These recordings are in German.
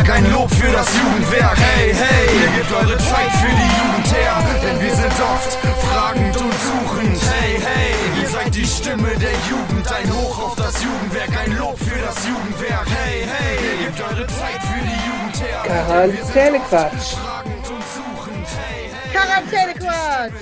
Jugendwerk, ein Lob für das Jugendwerk. Hey, hey, ihr gebt eure Zeit für die Jugend her, denn wir sind oft fragend und suchend. Hey, hey, ihr seid die Stimme der Jugend, ein Hoch auf das Jugendwerk, ein Lob für das Jugendwerk. Hey, hey, ihr gebt eure Zeit für die Jugend her. Quarantänequatsch. Quarantänequatsch.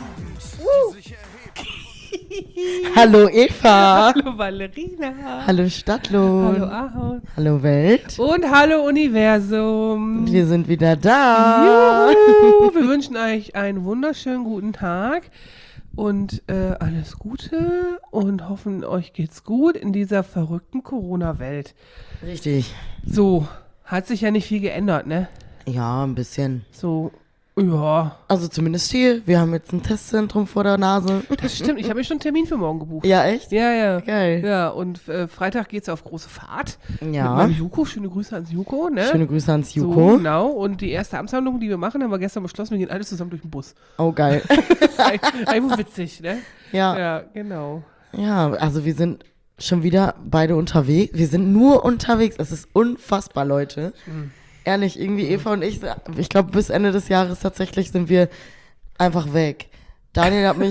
Hallo Eva. Hallo Valerina. Hallo Stadtlohn. Hallo Ahaus. Hallo Welt. Und hallo Universum. Wir sind wieder da. Juhu. Wir wünschen euch einen wunderschönen guten Tag und alles Gute und hoffen, euch geht's gut in dieser verrückten Corona-Welt. Richtig. So, hat sich ja nicht viel geändert, ne? Ja, ein bisschen. So, ja. Also zumindest hier. Wir haben jetzt ein Testzentrum vor der Nase. Das stimmt, ich habe mir schon einen Termin für morgen gebucht. Ja, echt? Ja, ja. Geil. Ja, und Freitag geht's auf große Fahrt. Ja. Mit meinem Juko. Schöne Grüße ans Juko, ne? Schöne Grüße ans So, Juko. genau. Und die erste Amtshandlung, die wir machen, haben wir gestern beschlossen, wir gehen alle zusammen durch den Bus. Oh, geil. Einfach witzig, ne? Ja. Ja, genau. Ja, also wir sind schon wieder beide unterwegs. Wir sind nur unterwegs. Es ist unfassbar, Leute. Ehrlich, irgendwie Eva und ich glaube bis Ende des Jahres tatsächlich sind wir einfach weg. Daniel hat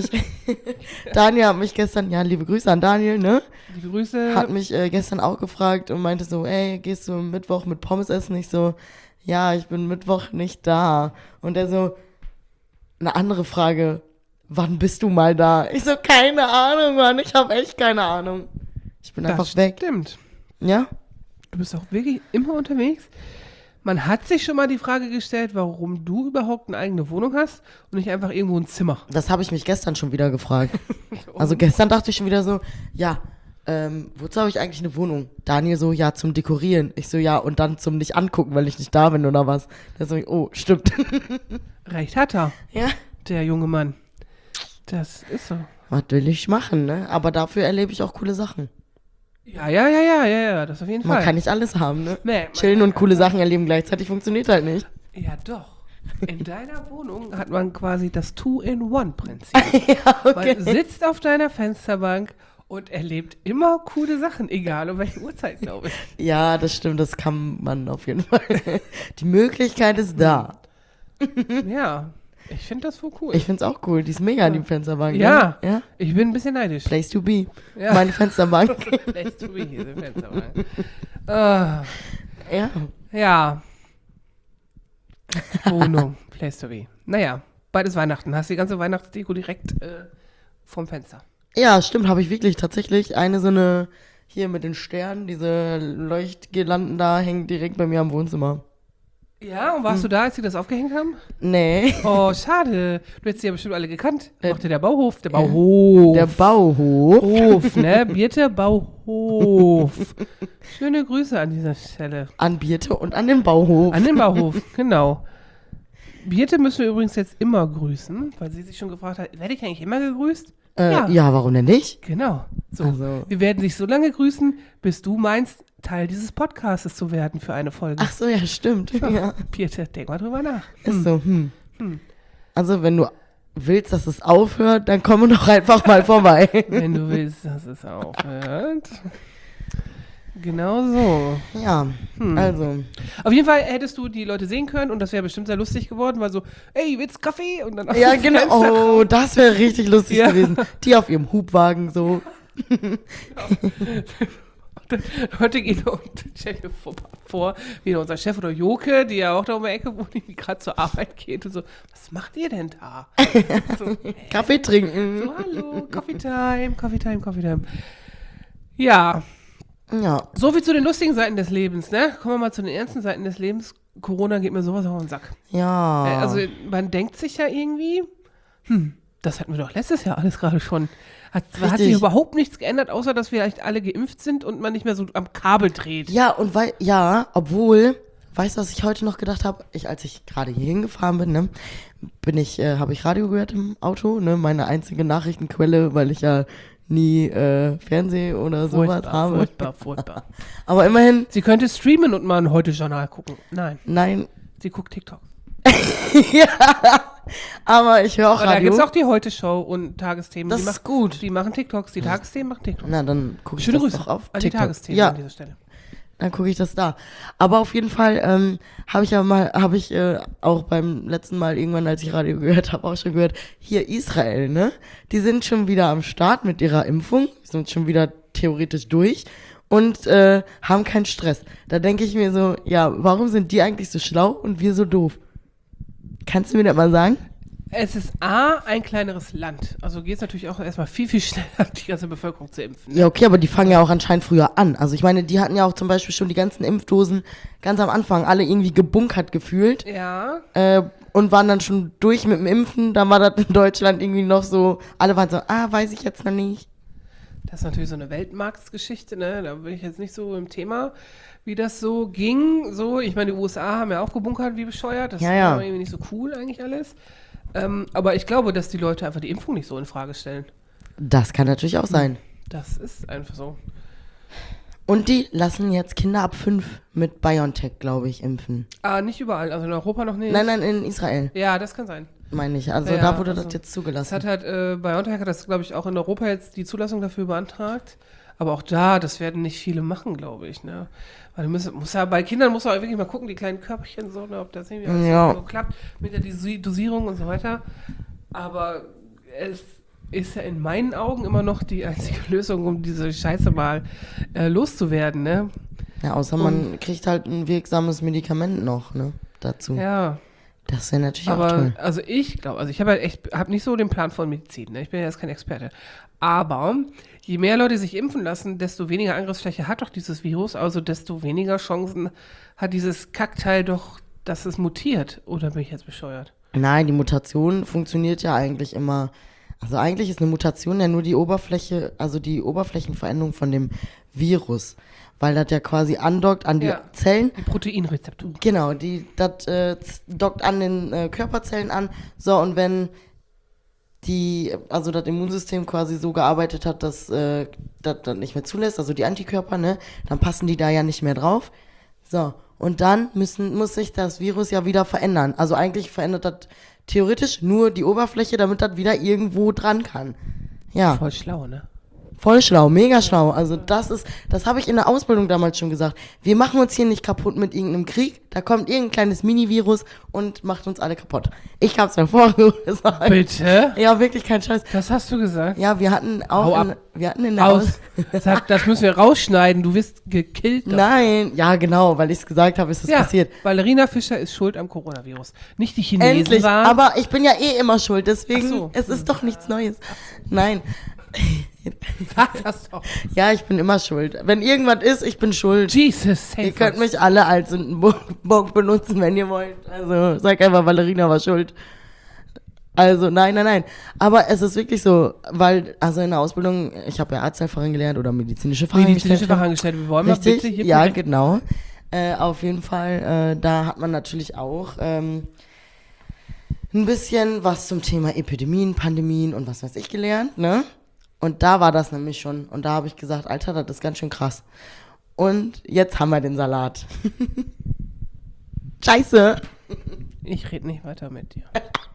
mich gestern, ja, liebe Grüße an Daniel, ne? Liebe Grüße. Hat mich gestern auch gefragt und meinte so, ey, gehst du Mittwoch mit Pommes essen? Ich so, ja, ich bin Mittwoch nicht da. Und er so, eine andere Frage, wann bist du mal da? Ich so, keine Ahnung, Mann, ich habe echt keine Ahnung. Ich bin einfach weg. Stimmt. Ja? Du bist auch wirklich immer unterwegs. Man hat sich schon mal die Frage gestellt, warum du überhaupt eine eigene Wohnung hast und nicht einfach irgendwo ein Zimmer. Das habe ich mich gestern schon wieder gefragt. Also gestern dachte ich schon wieder so, ja, wozu habe ich eigentlich eine Wohnung? Daniel so, ja, zum Dekorieren. Ich so, ja, und dann zum nicht angucken, weil ich nicht da bin oder was. Da so, oh, stimmt. Recht hat er, Ja. der junge Mann. Das ist so. Was will ich machen, ne? Aber dafür erlebe ich auch coole Sachen. Ja, das auf jeden Fall. Man kann nicht alles haben, ne? Nee, Chillen und coole Sachen erleben gleichzeitig funktioniert halt nicht. Ja, doch. In deiner Wohnung hat man quasi das Two-in-One-Prinzip. Ja, okay. Man sitzt auf deiner Fensterbank und erlebt immer coole Sachen, egal um welche Uhrzeit, glaube ich. Ja, das stimmt, das kann man auf jeden Fall. Die Möglichkeit ist da. Ja, ich finde das voll cool. Ich find's auch cool, die ist mega, die Fensterbank. Ja, Ne? Ja. ich bin ein bisschen neidisch. Place to be. Ja. Meine Fensterbank. Place to be, diese Fensterbank. Ja. Ja. Wohnung, Place to be. Naja, beides Weihnachten. Hast die ganze Weihnachtsdeko direkt vom Fenster. Ja, stimmt, habe ich wirklich tatsächlich eine so eine, hier mit den Sternen, diese Leuchtgirlanden da, hängen direkt bei mir am Wohnzimmer. Ja, und warst du da, als sie das aufgehängt haben? Nee. Oh, schade. Du hättest sie ja bestimmt alle gekannt. Macht der Bauhof. Der Bauhof. Der Bauhof. Hof, ne? Birte Bauhof. Schöne Grüße an dieser Stelle. An Birte und an den Bauhof. An den Bauhof, genau. Birte müssen wir übrigens jetzt immer grüßen, weil sie sich schon gefragt hat, werde ich eigentlich immer gegrüßt? Ja, warum denn nicht? Genau. So. Also. Wir werden dich so lange grüßen, bis du meinst, Teil dieses Podcastes zu werden für eine Folge. Ach so, ja, stimmt. Ja. Birte, denk mal drüber nach. Ist so, Also, wenn du willst, dass es aufhört, dann komm doch einfach mal vorbei. Wenn du willst, dass es aufhört. Genau so. Ja, also. Auf jeden Fall hättest du die Leute sehen können und das wäre bestimmt sehr lustig geworden, weil so, ey, willst Kaffee? Und dann auf Ja, dem genau. Fenster Oh, das wäre richtig lustig Ja. gewesen. Die auf ihrem Hubwagen so. Heute geht und stell dir vor, wie unser Chef oder Joke, die ja auch da um die Ecke wohnt, die gerade zur Arbeit geht und so, was macht ihr denn da? So, Kaffee trinken. so, hallo, Coffee Time. Ja, Ja. so viel zu den lustigen Seiten des Lebens, ne? Kommen wir mal zu den ernsten Seiten des Lebens. Corona geht mir sowas auf den Sack. Ja. Also man denkt sich ja irgendwie, das hatten wir doch letztes Jahr alles gerade schon. Hat sich überhaupt nichts geändert, außer dass wir vielleicht alle geimpft sind und man nicht mehr so am Kabel dreht. Ja, und obwohl, weißt du, was ich heute noch gedacht habe? Als ich gerade hier hingefahren bin, ne, habe ich Radio gehört im Auto, ne, meine einzige Nachrichtenquelle, weil ich ja nie Fernseh oder sowas habe. Furchtbar. Aber immerhin, Sie könnte streamen und mal ein Heute-Journal gucken. nein, Sie guckt TikTok. ja, aber ich höre auch Aber da Radio. gibt es auch die Heute-Show und Tagesthemen. Das ist gut. Die machen TikToks, die Tagesthemen machen TikToks. Na, dann gucke ich Schöne das Grüße doch auf an die TikTok. Tagesthemen Ja, an dieser Stelle. dann gucke ich das da. Aber auf jeden Fall habe ich auch beim letzten Mal irgendwann, als ich Radio gehört habe, auch schon gehört, hier Israel, ne? Die sind schon wieder am Start mit ihrer Impfung, sind schon wieder theoretisch durch und haben keinen Stress. Da denke ich mir so, ja, warum sind die eigentlich so schlau und wir so doof? Kannst du mir das mal sagen? Es ist ein kleineres Land. Also geht es natürlich auch erstmal viel, viel schneller, die ganze Bevölkerung zu impfen. Ja, okay, aber die fangen ja auch anscheinend früher an. Also ich meine, die hatten ja auch zum Beispiel schon die ganzen Impfdosen ganz am Anfang alle irgendwie gebunkert gefühlt. Ja. Und waren dann schon durch mit dem Impfen. Dann war das in Deutschland irgendwie noch so, alle waren so, weiß ich jetzt noch nicht. Das ist natürlich so eine Weltmarktgeschichte, ne? Da bin ich jetzt nicht so im Thema, wie das so ging. So, ich meine, die USA haben ja auch gebunkert wie bescheuert. Das Ja, ist ja. aber irgendwie nicht so cool eigentlich alles. Aber ich glaube, dass die Leute einfach die Impfung nicht so in Frage stellen. Das kann natürlich auch sein. Das ist einfach so. Und die lassen jetzt Kinder ab 5 mit BioNTech, glaube ich, impfen. Nicht überall, also in Europa noch nicht. Nein, in Israel, Ja, das kann sein. meine ich. Also Ja, da wurde also das jetzt Das zugelassen. hat halt, BioNTech hat das, glaube ich, auch in Europa jetzt die Zulassung dafür beantragt. Aber auch da, das werden nicht viele machen, glaube ich, ne? Weil bei Kindern muss man wirklich mal gucken, die kleinen Körbchen, so, ne, ob das irgendwie alles Ja. so klappt mit der Dosierung und so weiter. Aber es ist ja in meinen Augen immer noch die einzige Lösung, um diese Scheiße mal loszuwerden, ne? Ja, außer man kriegt halt ein wirksames Medikament noch, ne, dazu. Ja. Das wäre natürlich auch Aber, toll. also ich glaube, ich habe nicht so den Plan von Medizin, ne? Ich bin ja jetzt kein Experte. Aber je mehr Leute sich impfen lassen, desto weniger Angriffsfläche hat doch dieses Virus, also desto weniger Chancen hat dieses Kackteil doch, dass es mutiert. Oder bin ich jetzt bescheuert? Nein, die Mutation funktioniert ja eigentlich immer. Also eigentlich ist eine Mutation ja nur die Oberfläche, also die Oberflächenveränderung von dem Virus. Weil das ja quasi andockt an die Ja. Zellen. Die Proteinrezeptoren. Genau, das dockt an den Körperzellen an. So, und wenn das Immunsystem quasi so gearbeitet hat, dass das nicht mehr zulässt, also die Antikörper, ne, dann passen die da ja nicht mehr drauf. So, und dann muss sich das Virus ja wieder verändern. Also eigentlich verändert das theoretisch nur die Oberfläche, damit das wieder irgendwo dran kann. Ja. Voll schlau, ne? Voll schlau, mega schlau. Also das habe ich in der Ausbildung damals schon gesagt. Wir machen uns hier nicht kaputt mit irgendeinem Krieg. Da kommt irgendein kleines Mini-Virus und macht uns alle kaputt. Ich hab's mir vorgesagt. Bitte? Ja, wirklich kein Scheiß. Das hast du gesagt? Ja, wir hatten Hau auch ab. wir hatten in der Aus. Das müssen wir rausschneiden. Du wirst gekillt. dafür. Nein, ja genau, weil ich es gesagt habe, ist es passiert. Ballerina Fischer ist schuld am Coronavirus. Nicht die Chinesen Endlich, waren. aber ich bin ja immer schuld, deswegen, Ach so. es ist doch nichts Neues. Nein. Sag das doch. Ja, ich bin immer schuld. Wenn irgendwas ist, ich bin schuld. Jesus, save Ihr könnt us. mich alle als Sündenbock benutzen, wenn ihr wollt. Also sag einfach, Ballerina war schuld. Also nein. Aber es ist wirklich so, weil, also in der Ausbildung, ich habe ja Arzthelferin gelernt oder medizinische Medizinische Fachangestellte. Fachangestellte. Wir wollen mal Richtig, bitte hier ja, korrekt- genau. Auf jeden Fall, da hat man natürlich auch ein bisschen was zum Thema Epidemien, Pandemien und was weiß ich gelernt, ne? Und da war das nämlich schon. Und da habe ich gesagt, Alter, das ist ganz schön krass. Und jetzt haben wir den Salat. Scheiße. Ich rede nicht weiter mit dir.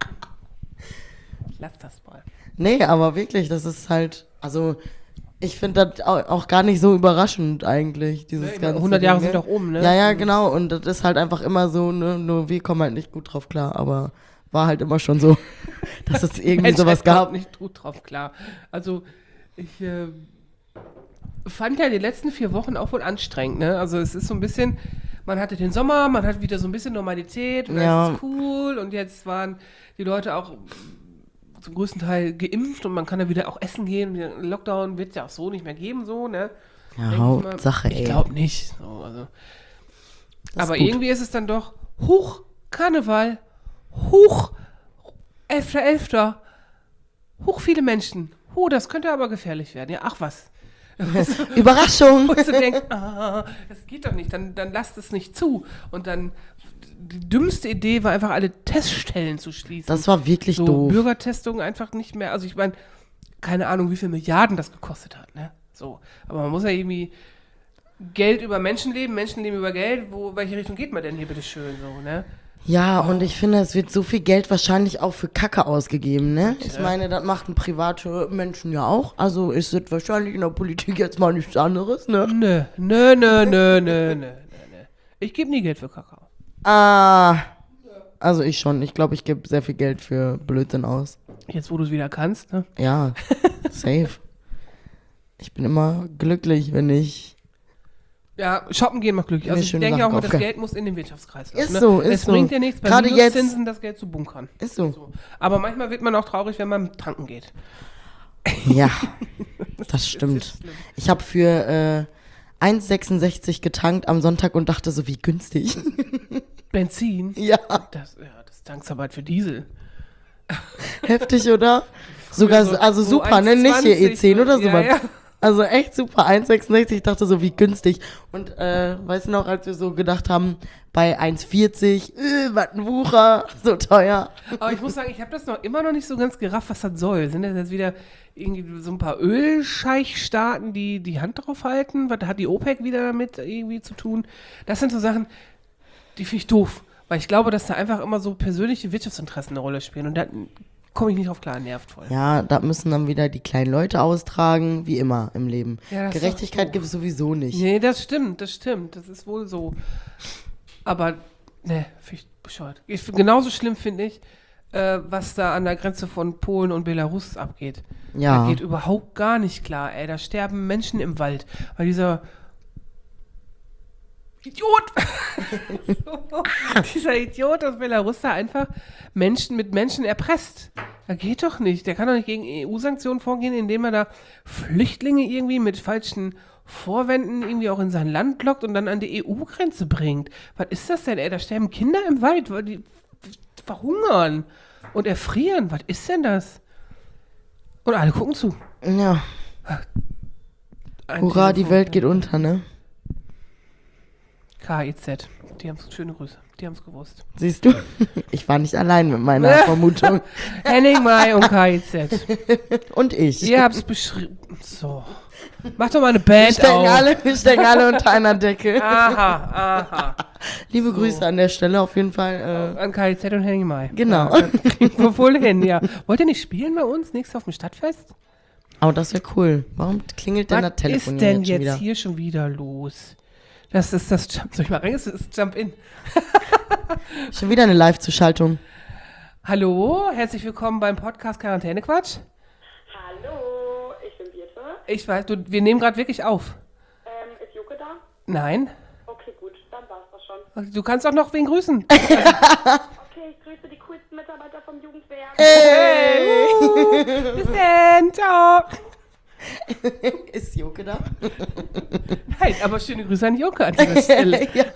Lass das mal. Nee, aber wirklich, das ist halt, also ich finde das auch gar nicht so überraschend eigentlich, dieses Nee, ganze 100 Jahre Ding, sind doch um, ne? Ja, genau. Und das ist halt einfach immer so, ne? Nur wir kommen halt nicht gut drauf klar, aber war halt immer schon so, dass es irgendwie Menschheit sowas gab. kommt nicht gut drauf, klar. Also, ich fand ja die letzten 4 Wochen auch wohl anstrengend, ne? Also, es ist so ein bisschen, man hatte den Sommer, man hat wieder so ein bisschen Normalität und Ja. alles ist cool und jetzt waren die Leute auch zum größten Teil geimpft und man kann ja wieder auch essen gehen. Den Lockdown wird es ja auch so nicht mehr geben, so, ne? Ja, Denk ich Hauptsache, mal. ey. Ich glaube nicht. So, also. Das ist Aber gut. irgendwie ist es dann doch, huch, Karneval, huch, 11.11., huch, viele Menschen. Das könnte aber gefährlich werden. Ja, ach was. Überraschung. Wo du denkst, das geht doch nicht, dann lasst es nicht zu. Und dann, die dümmste Idee war einfach, alle Teststellen zu schließen. Das war wirklich so doof. Bürgertestungen einfach nicht mehr. Also ich meine, keine Ahnung, wie viel Milliarden das gekostet hat, ne? So. Aber man muss ja irgendwie Geld über Menschenleben über Geld, welche Richtung geht man denn hier bitte schön so, ne? Ja, und ich finde, es wird so viel Geld wahrscheinlich auch für Kacke ausgegeben, ne? Ich meine, das machten private Menschen ja auch. Also ist es wahrscheinlich in der Politik jetzt mal nichts anderes, ne? Nö. Ich gebe nie Geld für Kakao. Ah, also ich schon. Ich glaube, ich gebe sehr viel Geld für Blödsinn aus. Jetzt, wo du es wieder kannst, ne? Ja, safe. Ich bin immer glücklich, wenn ich... Ja, shoppen gehen macht glücklich. Also Mir ich schöne denke auch Sachen mal, das kaufen. Geld muss in den Wirtschaftskreislauf. Ist ne? so, ist es so. bringt ja nichts, bei Gerade jetzt- Minuszinsen das Geld zu bunkern. Ist so. So. Aber manchmal wird man auch traurig, wenn man tanken geht. Ja, das stimmt. ist schlimm. Ich habe für 1,66 getankt am Sonntag und dachte so, wie günstig. Benzin? Ja, Das tankst aber halt für Diesel. heftig, oder? Sogar, so- also so super, ne? Nicht hier 1,20, E10 oder ja, sowas. ja. Also echt super, 1,66, ich dachte so, wie günstig. Und weißt du noch, als wir so gedacht haben, bei 1,40, was ein Wucher, so teuer. Aber ich muss sagen, ich habe das immer noch nicht so ganz gerafft, was das soll. Sind das jetzt wieder irgendwie so ein paar Ölscheichstaaten, die die Hand drauf halten? Was hat die OPEC wieder damit irgendwie zu tun? Das sind so Sachen, die finde ich doof. Weil ich glaube, dass da einfach immer so persönliche Wirtschaftsinteressen eine Rolle spielen. Und da komme ich nicht drauf klar, nervt voll. Ja, da müssen dann wieder die kleinen Leute austragen, wie immer im Leben. Ja, das ist Gerechtigkeit doch gibt es sowieso nicht. Nee, das stimmt. Das ist wohl so. Aber, ne, finde ich bescheuert. Genauso schlimm finde ich, was da an der Grenze von Polen und Belarus abgeht. Ja. Da geht überhaupt gar nicht klar, ey. Da sterben Menschen im Wald. Weil dieser Idiot, dieser Idiot aus Belarus da einfach Menschen mit Menschen erpresst. Das geht doch nicht. Der kann doch nicht gegen EU-Sanktionen vorgehen, indem er da Flüchtlinge irgendwie mit falschen Vorwänden irgendwie auch in sein Land lockt und dann an die EU-Grenze bringt. Was ist das denn, ey? Da sterben Kinder im Wald, weil die verhungern und erfrieren. Was ist denn das? Und alle gucken zu. Ja, Ein hurra, die Telefon. Welt geht unter, ne? KIZ. Die haben schöne Grüße. Die haben es gewusst. Siehst du? Ich war nicht allein mit meiner Vermutung. Henning Mai und KIZ. Und ich. Ihr habt's beschrieben. So. Mach doch mal eine Band Wir stecken alle unter einer Decke. Aha. Liebe Grüße an der Stelle auf jeden Fall. An KIZ und Henning Mai. Genau. Ja, kriegen wir wohl hin, ja. Wollt ihr nicht spielen bei uns? Nächstes auf dem Stadtfest? Aber das wäre cool. Warum klingelt denn Was das Telefon ist denn jetzt schon jetzt wieder? hier schon wieder los? Das ist das Jump. Soll ich mal rein? Das ist Jump In. Schon wieder eine Live-Zuschaltung. Hallo, herzlich willkommen beim Podcast Quarantäne-Quatsch. Hallo, ich bin Birte. Ich weiß, wir nehmen gerade wirklich auf. Ist Juke da? Nein? Okay, gut, dann war's das schon. Du kannst auch noch wen grüßen. Okay, ich grüße die coolsten Mitarbeiter vom Jugendwerk. Bis dann, ciao. Ist Joke da? Nein, aber schöne Grüße an Joke an dieser Stelle. Ja.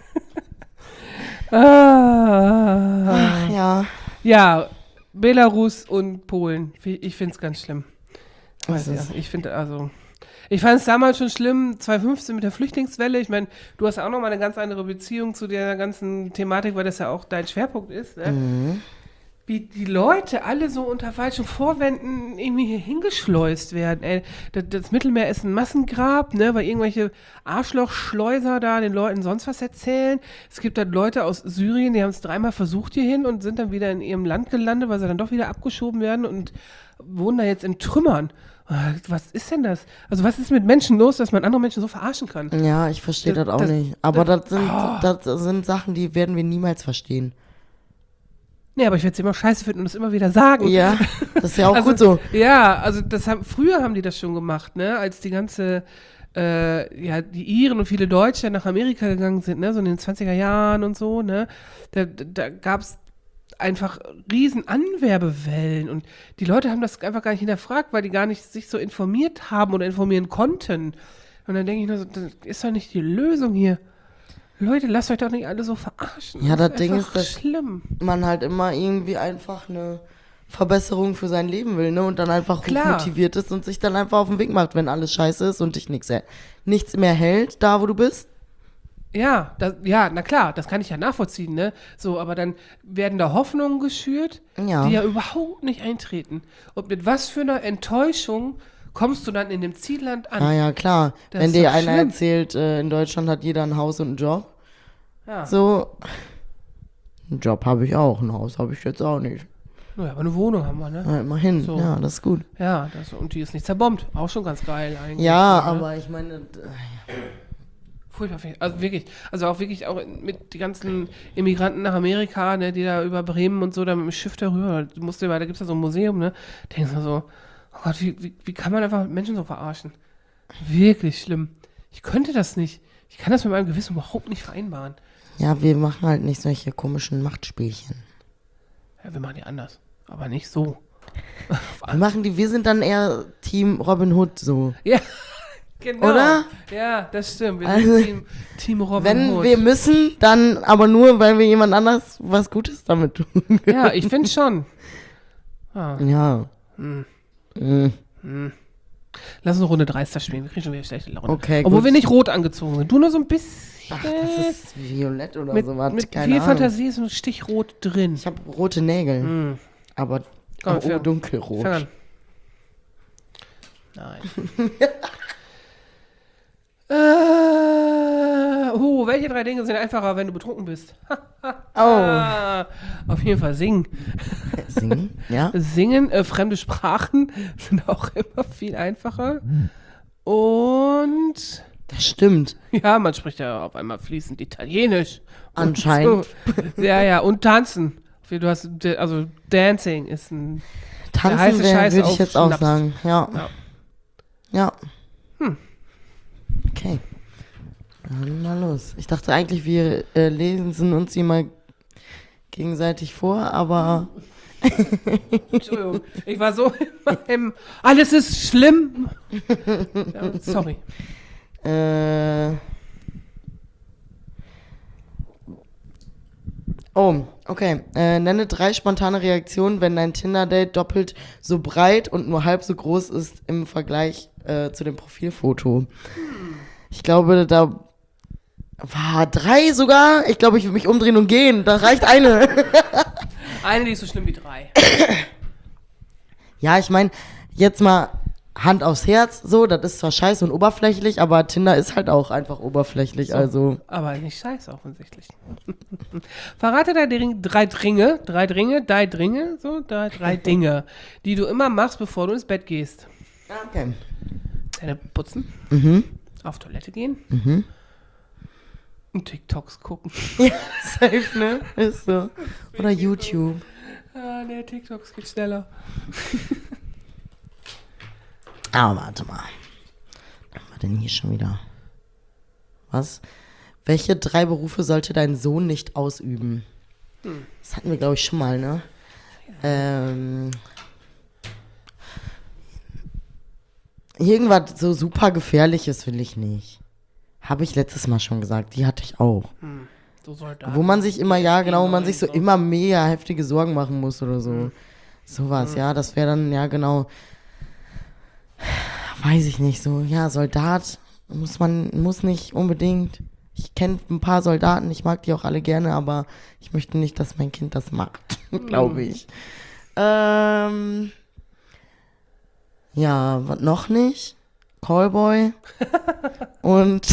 Ah. Ja. Ja, Belarus und Polen. Ich finde es ganz schlimm. Was Ja, ist? ich fand es damals schon schlimm, 2015 mit der Flüchtlingswelle. Ich meine, du hast ja auch noch mal eine ganz andere Beziehung zu der ganzen Thematik, weil das ja auch dein Schwerpunkt ist. Ne? Mhm. Wie die Leute alle so unter falschen Vorwänden irgendwie hier hingeschleust werden. Ey, das Mittelmeer ist ein Massengrab, ne, weil irgendwelche Arschlochschleuser da den Leuten sonst was erzählen. Es gibt dann Leute aus Syrien, die haben es 3-mal versucht hierhin und sind dann wieder in ihrem Land gelandet, weil sie dann doch wieder abgeschoben werden und wohnen da jetzt in Trümmern. Was ist denn das? Also was ist mit Menschen los, dass man andere Menschen so verarschen kann? Ja, ich verstehe das auch Das- nicht. Aber das sind Sachen, die werden wir niemals verstehen. Nee, aber ich werde es immer scheiße finden und es immer wieder sagen. Ja, das ist ja auch Also, gut so. Ja, also früher haben die das schon gemacht, ne? Als die ganze, die Iren und viele Deutsche nach Amerika gegangen sind, ne? So in den 20er Jahren und so, ne? Da gab es einfach riesen Anwerbewellen und die Leute haben das einfach gar nicht hinterfragt, weil die gar nicht sich so informiert haben oder informieren konnten. Und dann denke ich nur so, das ist doch nicht die Lösung hier. Leute, lasst euch doch nicht alle so verarschen. Ja, das Ding einfach ist, dass- schlimm. Man halt immer irgendwie einfach eine Verbesserung für sein Leben will, ne? Und dann einfach Klar. motiviert ist und sich dann einfach auf den Weg macht, wenn alles scheiße ist und dich nichts mehr hält, da wo du bist. Ja, na klar, das kann ich ja nachvollziehen, ne? So, aber dann werden da Hoffnungen geschürt, Ja. die ja überhaupt nicht eintreten. Und mit was für einer Enttäuschung kommst du dann in dem Zielland an? Ah ja, klar. Das Wenn ist dir doch einer schlimm. erzählt, in Deutschland hat jeder ein Haus und einen Job. Ja. So, Einen Job habe ich auch, ein Haus habe ich jetzt auch nicht. Naja, aber eine Wohnung haben wir, ne? Ja, immerhin, So. ja, das ist gut. Ja, und die ist nicht zerbombt. Auch schon ganz geil eigentlich. Ja, so, ne? aber ich meine, Furchtbar. Also wirklich. Also auch wirklich auch mit die ganzen Immigranten nach Amerika, ne, die da über Bremen und so, da mit dem Schiff darüber, da gibt es da so ein Museum, ne? Denkst du so, oh Gott, wie kann man einfach Menschen so verarschen? Wirklich schlimm. Ich könnte das nicht. Ich kann das mit meinem Gewissen überhaupt nicht vereinbaren. ja, wir machen halt nicht solche komischen Machtspielchen. Ja, wir machen die anders. Aber nicht so. Wir sind dann eher Team Robin Hood so. Ja, genau. Oder? Ja, das stimmt. Wir Also, sind Team Robin Wenn Hood. wir müssen, dann aber nur, weil wir jemand anders was Gutes damit tun. Ja, ich finde schon. Ah. Ja. Lass uns eine Runde Dreister spielen. Wir kriegen schon wieder schlechte Laune. Okay, Obwohl gut. wir nicht rot angezogen sind. Du nur so ein bisschen. Ach, das ist violett oder mit, sowas. mit Keine viel Ahnung. Fantasie ist ein Stich rot drin. Ich habe rote Nägel. Aber Komm, dunkelrot. Fang an. Nein. Welche 3 Dinge sind einfacher, wenn du betrunken bist? Auf jeden Fall singen. Singen? Ja? Singen, fremde Sprachen sind auch immer viel einfacher. Und Das stimmt. ja, man spricht ja auf einmal fließend Italienisch. Anscheinend. So. Ja, und tanzen. Du hast, also Dancing ist ein der heiße Tanzen Scheiß würde ich auf jetzt auch Schnaps. sagen. Ja. Ja. Ja. Okay. Dann mal los. Ich dachte eigentlich, wir lesen uns die mal gegenseitig vor, aber Entschuldigung, ich war so alles ist schlimm. Ja, sorry. Oh, okay. Nenne 3 spontane Reaktionen, wenn dein Tinder-Date doppelt so breit und nur halb so groß ist im Vergleich zu dem Profilfoto. Ich glaube, da war 3 sogar. Ich glaube, ich würde mich umdrehen und gehen. Da reicht eine. Eine, die ist so schlimm wie 3. Ja, ich meine, jetzt mal Hand aufs Herz, so, das ist zwar scheiße und oberflächlich, aber Tinder ist halt auch einfach oberflächlich, So. also. Aber nicht scheiße offensichtlich. Verrate drei Dinge, die du immer machst, bevor du ins Bett gehst. Okay. Zähne putzen, auf Toilette gehen und TikToks gucken. Ja, safe, ne? Ist so. Oder YouTube. Ah, der TikToks geht schneller. Aber warte mal. Was haben wir denn hier schon wieder? Was? Welche 3 Berufe sollte dein Sohn nicht ausüben? Das hatten wir, glaube ich, schon mal, ne? Irgendwas so super Gefährliches will ich nicht. Habe ich letztes Mal schon gesagt. Die hatte ich auch. So Soldaten. Wo man sich immer, ja genau, wo man sich so immer mega heftige Sorgen machen muss oder so. Sowas, ja, das wäre dann, ja genau. Weiß ich nicht, so, ja, Soldat muss nicht unbedingt. Ich kenne ein paar Soldaten, ich mag die auch alle gerne, aber ich möchte nicht, dass mein Kind das macht, glaube ich. Ja, was noch nicht? Callboy. Und,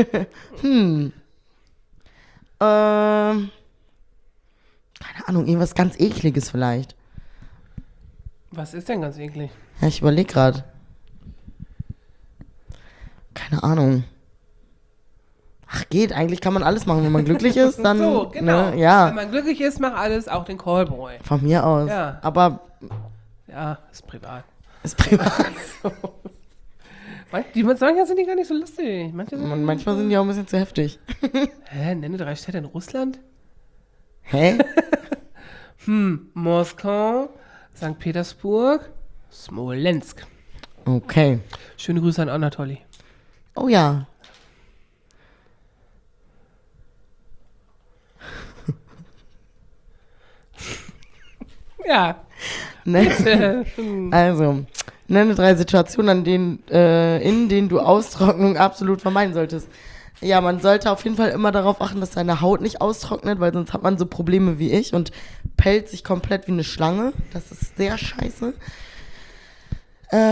keine Ahnung, irgendwas ganz Ekliges vielleicht. Was ist denn ganz eklig? Ja, ich überlege gerade. Keine Ahnung. Ach, geht. Eigentlich kann man alles machen. Wenn man glücklich ist, dann. So, genau. Ne, ja, Wenn man glücklich ist, mach alles, auch den Callboy. von mir aus. Ja. Aber Ja, ist privat. ist privat. Manchmal sind die gar nicht so lustig. Manchmal sind die auch ein bisschen zu heftig. Hä, nenne 3 Städte in Russland? Hä? Moskau, St. Petersburg, Smolensk. Okay. Schöne Grüße an Anatoly. Oh ja. Ja. Ne? Also, nenne 3 Situationen, in denen du Austrocknung absolut vermeiden solltest. Ja, man sollte auf jeden Fall immer darauf achten, dass seine Haut nicht austrocknet, weil sonst hat man so Probleme wie ich und pellt sich komplett wie eine Schlange. Das ist sehr scheiße.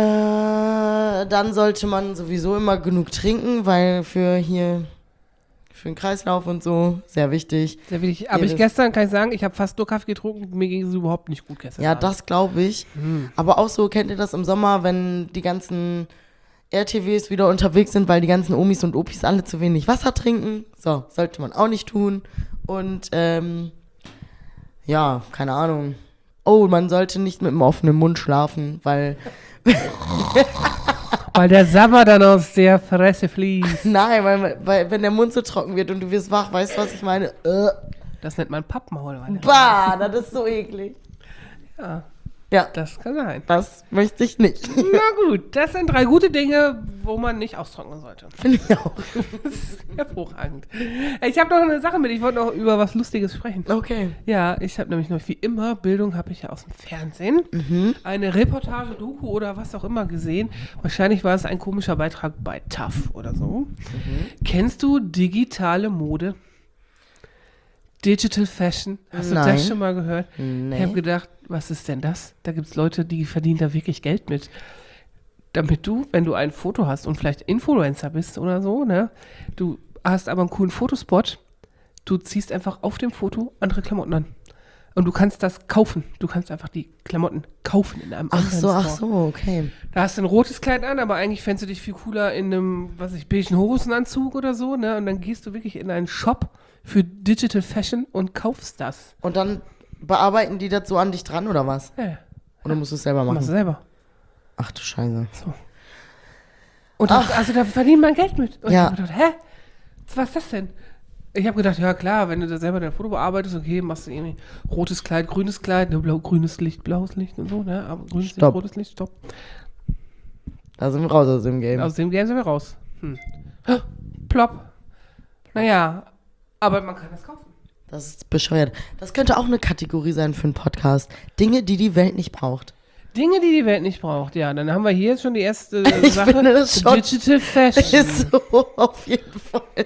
Dann sollte man sowieso immer genug trinken, weil für für den Kreislauf und so, sehr wichtig. Sehr wichtig. Aber gestern, kann ich sagen, ich habe fast nur Kaffee getrunken, mir ging es überhaupt nicht gut gestern Ja, Abend. das glaube ich. Aber auch so, kennt ihr das im Sommer, wenn die ganzen RTWs wieder unterwegs sind, weil die ganzen Omis und Opis alle zu wenig Wasser trinken? So, sollte man auch nicht tun. Und, ja, keine Ahnung. Oh, man sollte nicht mit einem offenen Mund schlafen, weil... Weil der Sabber dann aus der Fresse fließt. Nein, weil wenn der Mund so trocken wird und du wirst wach, weißt du, was ich meine? Das nennt man Pappmaul. Bah, das ist so eklig. Ja, Ja, das kann sein. das möchte ich nicht. Na gut, das sind 3 gute Dinge, wo man nicht austrocknen sollte. Finde ich auch. Hervorragend. Ich habe noch eine Sache mit, ich wollte noch über was Lustiges sprechen. Okay. Ja, ich habe nämlich noch, wie immer, Bildung habe ich ja aus dem Fernsehen. Eine Reportage, Doku oder was auch immer gesehen. Wahrscheinlich war es ein komischer Beitrag bei TAF oder so. Kennst du digitale Mode? Digital Fashion? Hast du Nein. das schon mal gehört? Nee. Ich habe gedacht, was ist denn das? Da gibt es Leute, die verdienen da wirklich Geld mit. Damit du, wenn du ein Foto hast und vielleicht Influencer bist oder so, ne, du hast aber einen coolen Fotospot, du ziehst einfach auf dem Foto andere Klamotten an. Und du kannst das kaufen. Du kannst einfach die Klamotten kaufen in einem Ach Online-Store. so, okay. Da hast du ein rotes Kleid an, aber eigentlich fändest du dich viel cooler in einem, beigen Hosenanzug oder so, ne? Und dann gehst du wirklich in einen Shop für Digital Fashion und kaufst das. Und dann bearbeiten die das so an dich dran, oder was? Ja, Oder musst du es selber machst du machen? selber. Ach du Scheiße. Und also da verdient man Geld mit. Und Ja. ich hab gedacht, hä? Was ist das denn? Ich habe gedacht, ja klar, wenn du da selber dein Foto bearbeitest, okay, machst du irgendwie rotes Kleid, grünes Kleid, ne, grünes Licht, blaues Licht und so, ne? Aber grünes Stopp. Licht, rotes Licht, stopp. Da sind wir raus aus dem Game. Aus dem Game sind wir raus. Plopp. Naja, aber man kann das kaufen. Das ist bescheuert. Das könnte auch eine Kategorie sein für einen Podcast. Dinge, die die Welt nicht braucht. Dinge, die die Welt nicht braucht, ja. Dann haben wir hier jetzt schon die erste Ich Sache. finde das schon- Digital Fashion. Ist so, auf jeden Fall.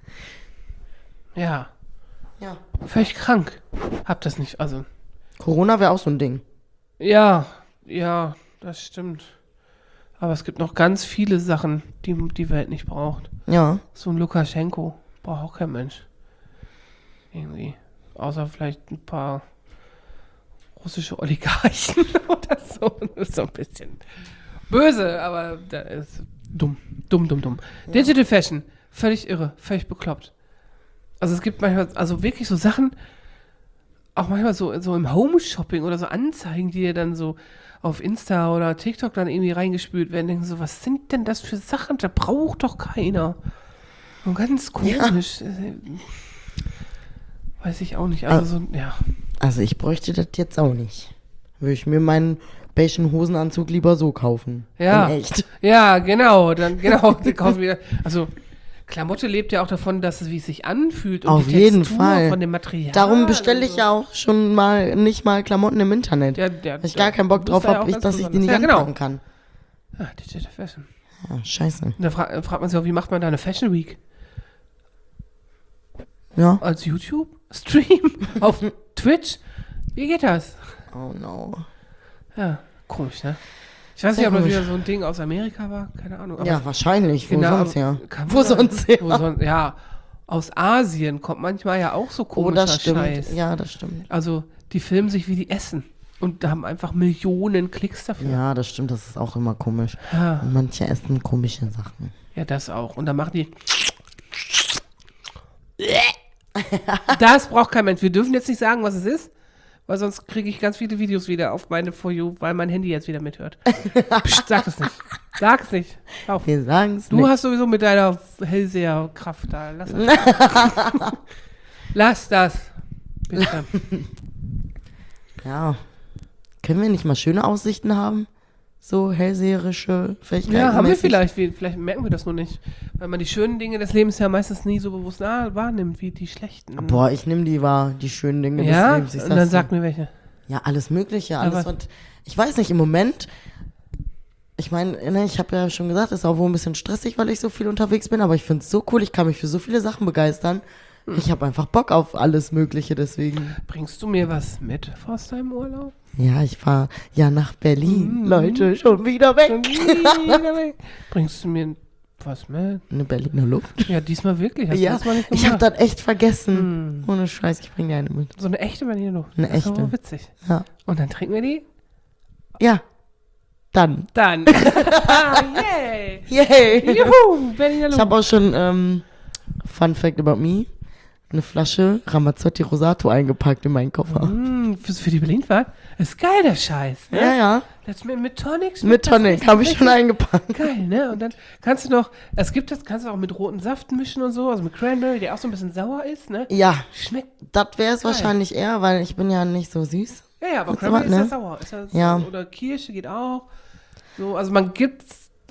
Ja, Ja. völlig krank. Hab das nicht, also. Corona wäre auch so ein Ding. Ja, das stimmt. Aber es gibt noch ganz viele Sachen, die die Welt nicht braucht. Ja. So ein Lukaschenko braucht auch kein Mensch. Irgendwie. Außer vielleicht ein paar russische Oligarchen oder so. Das ist so ein bisschen böse, aber da ist dumm. Digital Fashion, völlig irre, völlig bekloppt. Also es gibt manchmal, also wirklich so Sachen, auch manchmal so im Home-Shopping oder so Anzeigen, die dir dann so auf Insta oder TikTok dann irgendwie reingespült werden, denken so, was sind denn das für Sachen? Da braucht doch keiner. Und ganz komisch. Weiß ich auch nicht. Also so, ja. Also ich bräuchte das jetzt auch nicht. Würde ich mir meinen beigen Hosenanzug lieber so kaufen. Ja. In echt. Ja, genau. Dann kaufen wir. Also Klamotte lebt ja auch davon, dass es wie es sich anfühlt und Auf die jeden Textur Fall. von dem Material. Darum bestelle und ich so. ja auch schon mal nicht mal Klamotten im Internet. Weil ich gar keinen Bock drauf habe, dass ich die nicht anpacken kann. Ja, Digital Fashion. Ja, scheiße. Und da fragt man sich auch, wie macht man da eine Fashion Week? Ja. Als YouTube-Stream? Auf Twitch? Wie geht das? Oh no. Ja, komisch, ne? Ich weiß Sehr nicht, ob das komisch. wieder so ein Ding aus Amerika war, keine Ahnung. Aber Ja, wahrscheinlich. Wo genau, sonst her? kann Wo sein. sonst her? Wo ja, aus Asien kommt manchmal ja auch so Oh, komischer das stimmt. Scheiß. Ja, das stimmt. Also, die filmen sich, wie die essen. Und da haben einfach Millionen Klicks dafür. Ja, das stimmt. Das ist auch immer komisch. Ja, Und manche essen komische Sachen. ja, das auch. Und dann machen die. Das braucht kein Mensch. Wir dürfen jetzt nicht sagen, was es ist, weil sonst kriege ich ganz viele Videos wieder auf meine For You, weil mein Handy jetzt wieder mithört. Psst, sag es nicht. Sag es nicht. Auf. Wir sagen es Du nicht. hast sowieso mit deiner Hellseherkraft da. Lass das. Lass das. Bitte. Ja. Können wir nicht mal schöne Aussichten haben? So hellseherische Fähigkeiten. Ja, haben wir mäßig? vielleicht. Vielleicht merken wir das nur nicht. Weil man die schönen Dinge des Lebens ja meistens nie so bewusst wahrnimmt wie die schlechten. Boah, ich nehme die wahr, die schönen Dinge ja? des Lebens. Ich Und sag's dann dir. sag mir welche. Ja, alles Mögliche. Ja, Alles, was? was, ich weiß nicht, im Moment, ich meine, ne, ich habe ja schon gesagt, es ist auch wohl ein bisschen stressig, weil ich so viel unterwegs bin, aber ich finde es so cool, ich kann mich für so viele Sachen begeistern. Ich habe einfach Bock auf alles Mögliche, deswegen. Bringst du mir was mit aus deinem Urlaub? Ja, ich fahre ja nach Berlin. Leute, schon wieder weg. Bringst du mir Was, man? Eine Berliner Luft. Ja, diesmal wirklich. Hast du Ja, das mal nicht ich habe gemacht? das echt vergessen. Ohne Scheiß, ich bringe dir eine mit. So eine echte Berliner Luft. Eine Das ist echte. aber witzig. Ja. Und dann trinken wir die? Ja, dann. Dann. Yay! Yay! Juhu! Berliner Ich Luft. habe auch schon, Fun Fact about me, eine Flasche Ramazzotti Rosato eingepackt in meinen Koffer. Für die Berlinfahrt? Ist geil, der Scheiß. Ne? Ja, ja. Das mit Tonic. Mit Tonic habe ich schon eingepackt. Geil, ne? Und dann kannst du noch, kannst du auch mit roten Saft mischen und so, also mit Cranberry, der auch so ein bisschen sauer ist, ne? Ja, Schmeckt. das wäre es Geil. wahrscheinlich eher, weil ich bin ja nicht so süß. Ja, aber Und so Cranberry was, ist ja ne? sauer. Ist ja Ja. Oder Kirsche geht auch. So, also man gibt,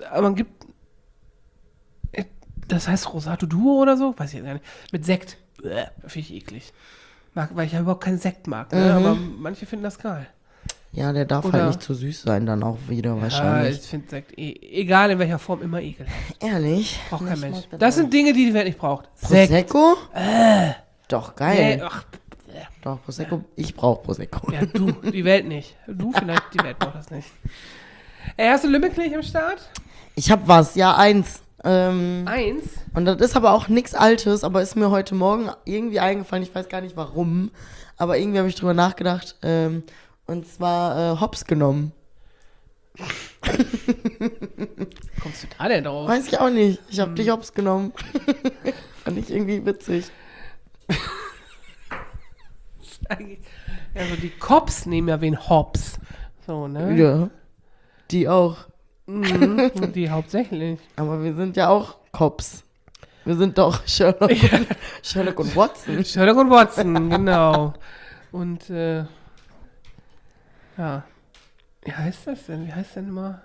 das heißt Rosato Duo oder so? Weiß ich jetzt gar nicht. Mit Sekt. Finde ich eklig. Weil ich ja überhaupt keinen Sekt mag, ne? Aber manche finden das geil. Ja, der darf Oder- halt nicht zu süß sein dann auch wieder Ja, wahrscheinlich. ich finde Sekt, egal in welcher Form, immer ekelhaft. Ehrlich? Braucht kein Ich Mensch. mag Das auch. sind Dinge, die die Welt nicht braucht. Sekt. Prosecco? Doch, geil. Nee, ach, Doch, Prosecco. Ich brauche Prosecco. ja, du, die Welt nicht. Du vielleicht, die Welt braucht das nicht. Hast du Lümmelknecht am Start? Ich hab was, ja, eins. Eins. Und das ist aber auch nichts Altes, aber ist mir heute Morgen irgendwie eingefallen. Ich weiß gar nicht warum, aber irgendwie habe ich drüber nachgedacht. Und zwar Hops genommen. Kommst du da denn drauf? Weiß ich auch nicht. Ich habe dich Hops genommen. Fand ich irgendwie witzig. Also die Cops nehmen ja wen Hops. So, ne? Ja. Die auch. Und die hauptsächlich. Aber wir sind ja auch Cops. Wir sind doch Sherlock und Watson. Sherlock und Watson, genau. Und, ja. Wie heißt das denn? Wie heißt denn immer?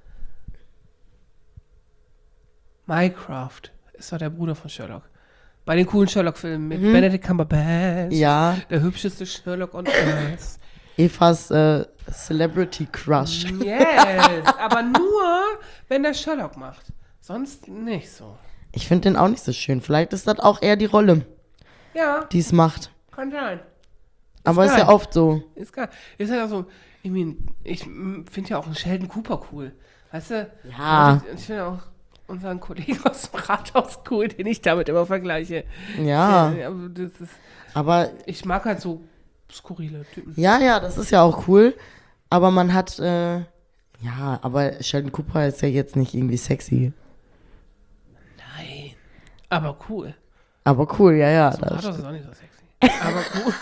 Mycroft ist doch der Bruder von Sherlock. Bei den coolen Sherlock-Filmen mit Benedict Cumberbatch. Ja, Der hübscheste Sherlock on Earth. Evas Celebrity Crush. Yes, aber nur, wenn der Sherlock macht. Sonst nicht so. Ich finde den auch nicht so schön. Vielleicht ist das auch eher die Rolle, Ja, die es macht. kann sein. Aber ist ja geil. oft so. Ist geil. Ist halt auch so, ich finde ja auch einen Sheldon Cooper cool. Weißt du? Ja. Und ich finde auch unseren Kollegen aus dem Rathaus cool, den ich damit immer vergleiche. Ja, Aber das ist, aber ich mag halt so skurrile Typen. ja, das ist ja auch cool. Aber man hat, ja, aber Sheldon Cooper ist ja jetzt nicht irgendwie sexy. Nein. Aber cool. Aber cool, ja. So Das Rathaus ist auch nicht so sexy. Aber cool.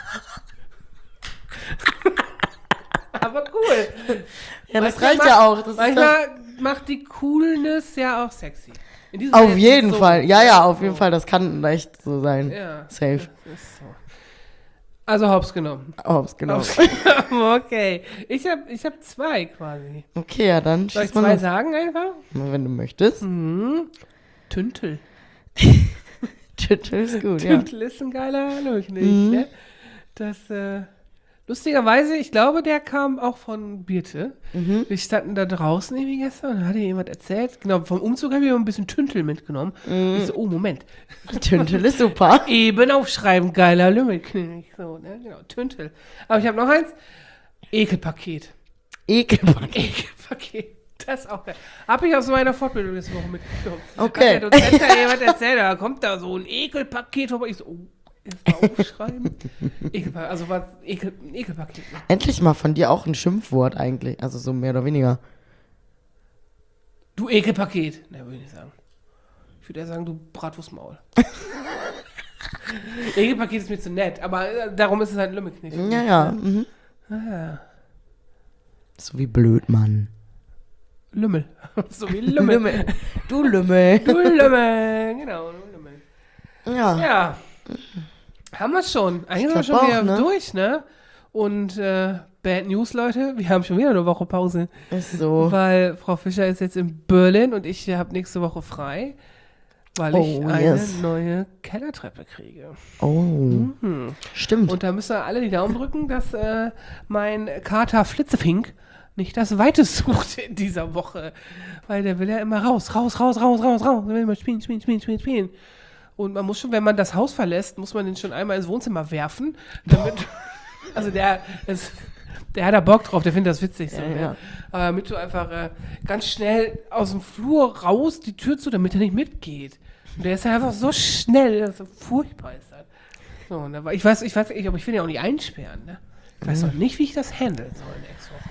Aber cool. ja, das Manchmal reicht ja auch. Das ist doch, Manchmal macht die Coolness ja auch sexy. In diesem auf Fall ist jeden es so. Fall. Ja, auf So. jeden Fall. Das kann echt so sein. Ja. Safe. Das ist so. Also Hops genommen. Hops, genau. Hops genommen, okay. Ich hab zwei quasi. Okay, ja, dann Soll ich schieß mal zwei los. sagen einfach? Wenn du möchtest. Tüntel. Tüttel ist gut, ja. Tüntel ist ein geiler Look, nicht? Ne? Das, lustigerweise, ich glaube, der kam auch von Birte. Wir standen da draußen irgendwie gestern und da hatte jemand erzählt. Genau, vom Umzug habe ich ein bisschen Tüntel mitgenommen. Ich so, oh, Moment. Tüttel ist super. Eben aufschreiben, geiler Lümmelknecht. So, ne? Genau, Tüntel. Aber ich habe noch eins. Ekelpaket. Ekelpack. Ekelpaket. Das ist auch geil. Habe ich aus meiner Fortbildung letzte Woche mitgenommen. Okay. Hat der Dozent da jemand erzählt, da kommt da so ein Ekelpaket vorbei. Ich so, oh, erst mal aufschreiben. Ekelpaket, also was, Ekelpaket. Ne? Endlich mal von dir auch ein Schimpfwort eigentlich. Also so mehr oder weniger. Du Ekelpaket. Ne, würde ich nicht sagen. Ich würde eher sagen, du Bratwurstmaul. Ekelpaket ist mir zu nett, aber darum ist es halt ein Lümmelknecht. Ja. Mhm. Ah, So wie blöd, Mann. Lümmel. So wie Lümmel. Du Lümmel. Du Lümmel. Genau, du Lümmel. Ja. Ja. Haben wir schon. Eigentlich sind wir glaub schon wieder auch, ne? durch, ne? Und Bad News, Leute. Wir haben schon wieder eine Woche Pause. Ist so. Weil Frau Fischer ist jetzt in Berlin und ich habe nächste Woche frei. Weil ich Oh, eine yes. neue Kellertreppe kriege. Oh. Stimmt. Und da müssen wir alle die Daumen drücken, dass mein Kater Flitzefink nicht das Weite sucht in dieser Woche. Weil der will ja immer raus. Der will immer spielen. Und man muss schon, wenn man das Haus verlässt, muss man den schon einmal ins Wohnzimmer werfen. Damit, also Der hat da Bock drauf, der findet das witzig. So, Ja, ne? ja. Aber damit du einfach ganz schnell aus dem Flur raus, die Tür zu, damit er nicht mitgeht. Und der ist ja einfach so schnell, dass er furchtbar ist. Halt. So, und ich weiß nicht, aber ich will ihn ja auch nicht einsperren. Ne? Ich weiß noch nicht, wie ich das handeln soll nächste Woche.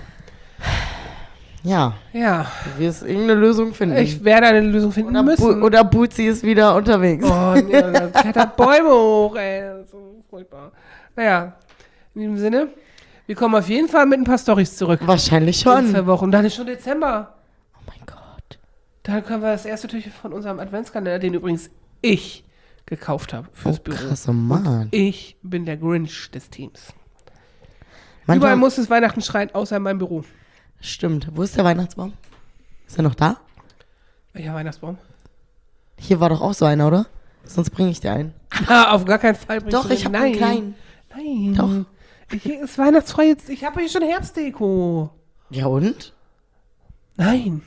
Ja, Ja, du wirst irgendeine Lösung finden. ich werde eine Lösung finden müssen. Oder Buzi ist wieder unterwegs. Oh, nee, dann klettert Bäume hoch, ey. Das ist so furchtbar. Naja, in diesem Sinne, wir kommen auf jeden Fall mit ein paar Storys zurück. Wahrscheinlich In schon. 2 Wochen. Dann ist schon Dezember. Oh mein Gott. Dann können wir das erste Türchen von unserem Adventskalender, den übrigens ich gekauft habe fürs Oh, Büro. krass, oh Mann. Ich bin der Grinch des Teams. Manchmal, Überall muss es Weihnachten schreien, außer in meinem Büro. Stimmt. Wo ist der Weihnachtsbaum? Ist er noch da? Welcher Weihnachtsbaum? Hier war doch auch so einer, oder? Sonst bringe ich dir einen. Auf gar keinen Fall. bringst Doch, du den. ich habe einen kleinen. Nein. Doch. Hier ist weihnachtsfrei jetzt. Ich habe hier schon Herbstdeko. Ja und? Nein.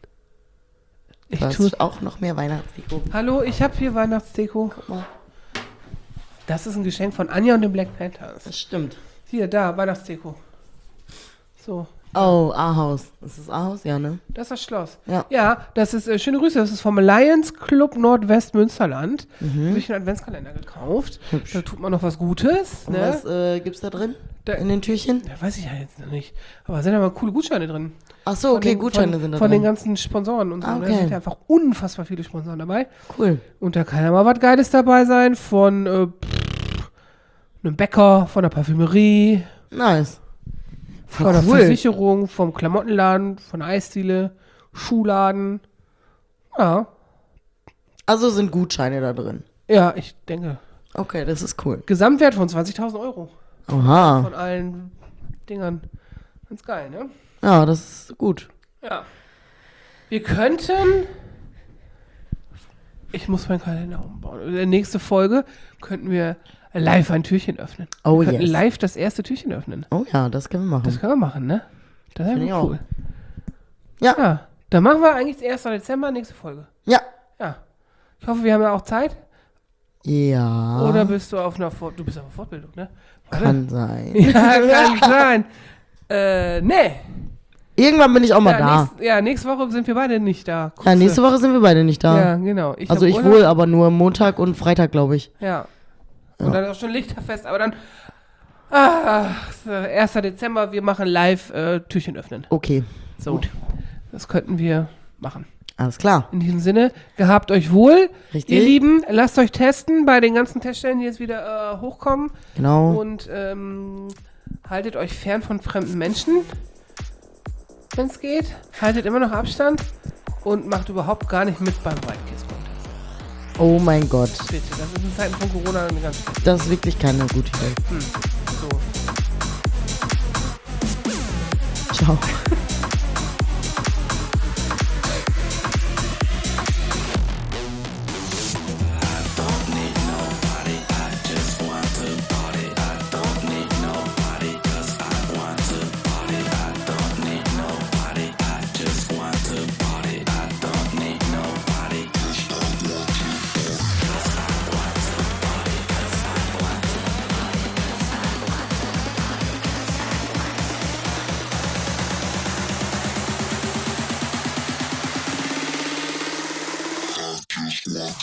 Ich Du tue. hast auch noch mehr Weihnachtsdeko. Hallo, ich habe hier Weihnachtsdeko. Guck mal. Das ist ein Geschenk von Anja und den Black Panthers. Das stimmt. Hier, da, Weihnachtsdeko. So, Oh, Ahaus. Ist das Ahaus? Ja, ne? das ist das Schloss. Ja. Ja, das ist, schöne Grüße, das ist vom Lions Club Nordwest Münsterland. Habe ich einen Adventskalender gekauft. Hübsch. Da tut man noch was Gutes. Und Ne? was gibt's da drin? Da- In den Türchen? Ja, weiß ich ja jetzt noch nicht. Aber sind aber coole Gutscheine drin. Ach so, okay, Gutscheine von, sind da von den drin. ganzen Sponsoren und so. Ah, Ne? okay. Da sind ja einfach unfassbar viele Sponsoren dabei. Cool. Und da kann ja mal was Geiles dabei sein von einem Bäcker, von der Parfümerie, Nice. von der Versicherung, vom Klamottenladen, von der Eisdiele, Schuhladen. Ja, Also sind Gutscheine da drin. ja, ich denke. Okay, das ist cool. Gesamtwert von 20.000 Euro Aha. von allen Dingern. Ganz geil, ne? Ja, das ist gut. Ja. Wir könnten. Ich muss meinen Kalender umbauen. In der nächsten Folge könnten wir live ein Türchen öffnen. Oh, wir könnten yes. live das erste Türchen öffnen. Oh ja, das können wir machen. Das können wir machen, ne? Das Finde wäre ich cool. Ja. Ja. Dann machen wir eigentlich 1. Dezember, nächste Folge. Ja. Ja. Ich hoffe, wir haben ja auch Zeit. Ja. Oder bist du auf einer Du bist auf einer Fortbildung, ne? Warte. Kann sein. Ja, kann sein. Nee. Irgendwann bin ich auch mal da. Nächste Woche sind wir beide nicht da. Ja, nächste Woche sind wir beide nicht da. Ja, genau. Also hab ich Urlaub. wohl, aber nur Montag und Freitag, glaube ich. Ja. Und dann ist auch schon Lichterfest, aber dann 1. Dezember, wir machen live Türchen öffnen. Okay, So. Das könnten wir machen. alles klar. In diesem Sinne, gehabt euch wohl. Richtig. Ihr Lieben, lasst euch testen bei den ganzen Teststellen, die jetzt wieder hochkommen. Genau. Und haltet euch fern von fremden Menschen, wenn es geht. Haltet immer noch Abstand und macht überhaupt gar nicht mit beim Wildkiss-Contest. Oh mein Gott. Bitte, das ist in Zeiten von Corona eine ganz Das ist wirklich keine gute Idee. so. Ciao.